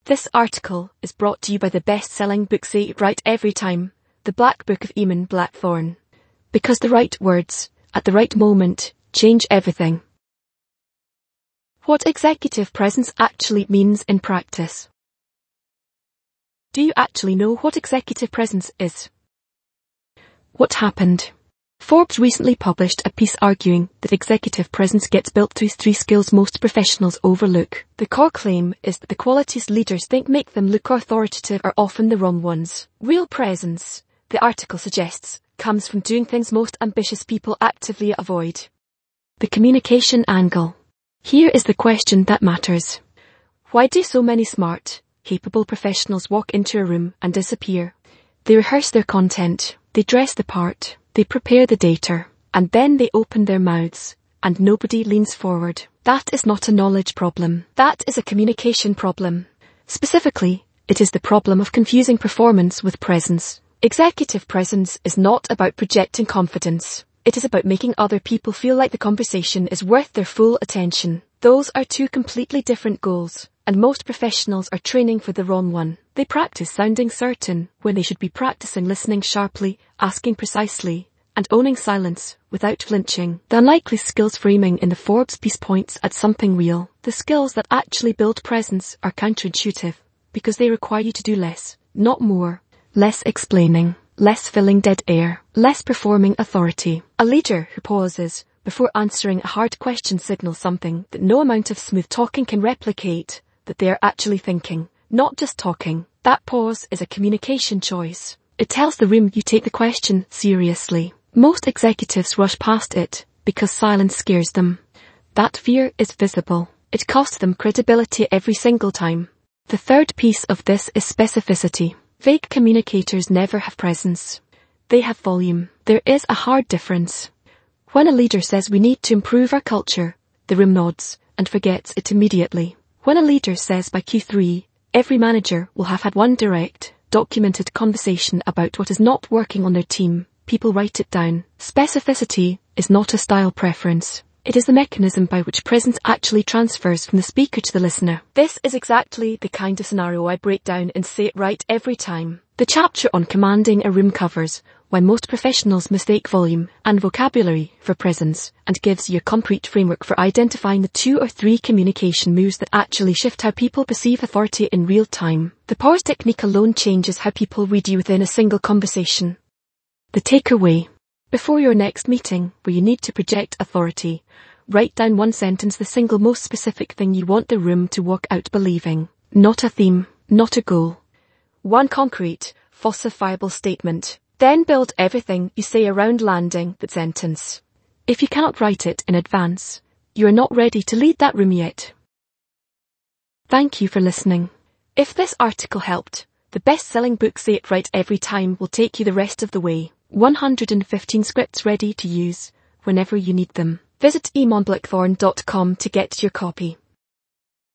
This article is brought to you by the best-selling book Say It Right Every Time, The Black Book of Eamon Blackthorne. Because the right words, at the right moment, change everything. What executive presence actually means in practice. Do you actually know what executive presence is? What happened? Forbes recently published a piece arguing that executive presence gets built through three skills most professionals overlook. The core claim is that the qualities leaders think make them look authoritative are often the wrong ones. Real presence, the article suggests, comes from doing things most ambitious people actively avoid. The communication angle. Here is the question that matters. Why do so many smart, capable professionals walk into a room and disappear? They rehearse their content, they dress the part, they prepare the data, and then they open their mouths, and nobody leans forward. That is not a knowledge problem. That is a communication problem. Specifically, it is the problem of confusing performance with presence. Executive presence is not about projecting confidence. It is about making other people feel like the conversation is worth their full attention. Those are two completely different goals, and most professionals are training for the wrong one. They practice sounding certain when they should be practicing listening sharply, asking precisely, and owning silence without flinching. The unlikely skills framing in the Forbes piece points at something real. The skills that actually build presence are counterintuitive, because they require you to do less, not more. Less explaining, less filling dead air, less performing authority. A leader who pauses before answering a hard question signals something that no amount of smooth talking can replicate, that they are actually thinking, not just talking. That pause is a communication choice. It tells the room you take the question seriously. Most executives rush past it because silence scares them. That fear is visible. It costs them credibility every single time. The third piece of this is specificity. Vague communicators never have presence. They have volume. There is a hard difference. When a leader says we need to improve our culture, the room nods and forgets it immediately. When a leader says by Q3, every manager will have had one direct, documented conversation about what is not working on their team, people write it down. Specificity is not a style preference. It is the mechanism by which presence actually transfers from the speaker to the listener. This is exactly the kind of scenario I break down in Say It Right Every Time. The chapter on commanding a room covers why most professionals mistake volume and vocabulary for presence, and gives you a concrete framework for identifying the 2 or 3 communication moves that actually shift how people perceive authority in real time. The pause technique alone changes how people read you within a single conversation. The takeaway. Before your next meeting, where you need to project authority, write down one sentence, the single most specific thing you want the room to walk out believing. Not a theme, not a goal. One concrete, falsifiable statement. Then build everything you say around landing that sentence. If you cannot write it in advance, you are not ready to lead that room yet. Thank you for listening. If this article helped, the best-selling book Say It Right Every Time will take you the rest of the way. 115 scripts ready to use whenever you need them. Visit eamonblackthorne.com to get your copy.